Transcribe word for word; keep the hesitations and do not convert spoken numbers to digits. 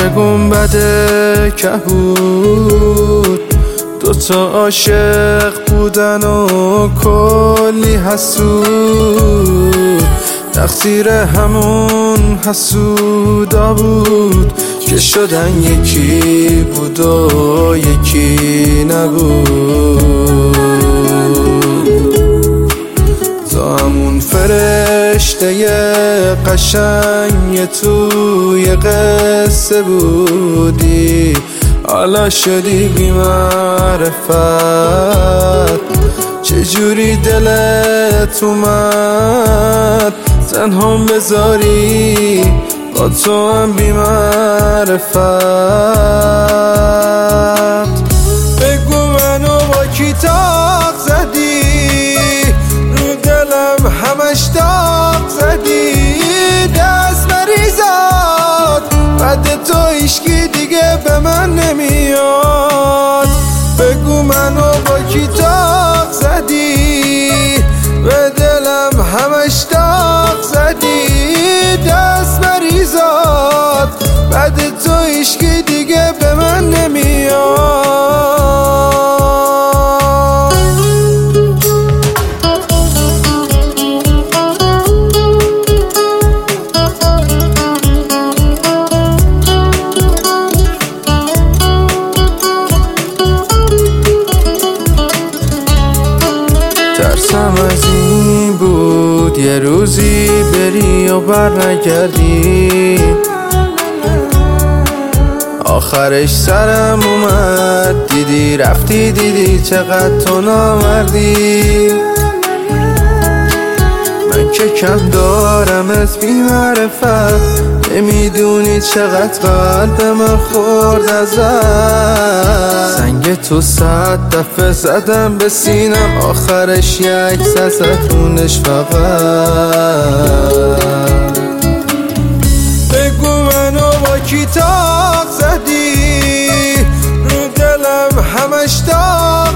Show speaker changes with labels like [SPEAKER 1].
[SPEAKER 1] زیر گنبد کهود دوتا عاشق بودن و کلی حسود، تقصیر همون حسودا بود که شدن یکی بود و یکی نبود. تو همون فرشته قشنگ توی قصه بودی، حالا شدی بی معرفت. چجوری دلت اومد تنهام بذاری با تو هم بی معرفت؟ بگو منو با کی تاق زدی، رو دلم همش داغ زدی، دست مریزاد بعد تو هیچکی دیگه به من نمیاد. بگو منو با کی تاق زدی، به دلم همش داغ زدی، دست مریزاد بعد تو هیچکی دیگه به من نمیاد. ترسم از این بود یه روزی بری و بر نگردی، آخرش سرم اومد دیدی رفتی، دیدی چقدر تو نامردی. من که کم دارم از بی معرفت، نمیدونی چقدر قلب من خورد ازت. سنگ تو صد دفعه زدم به سینم، آخرش یک سزتونش فقط. بگو منو با کی تاق زدی، رو دلم همش داغ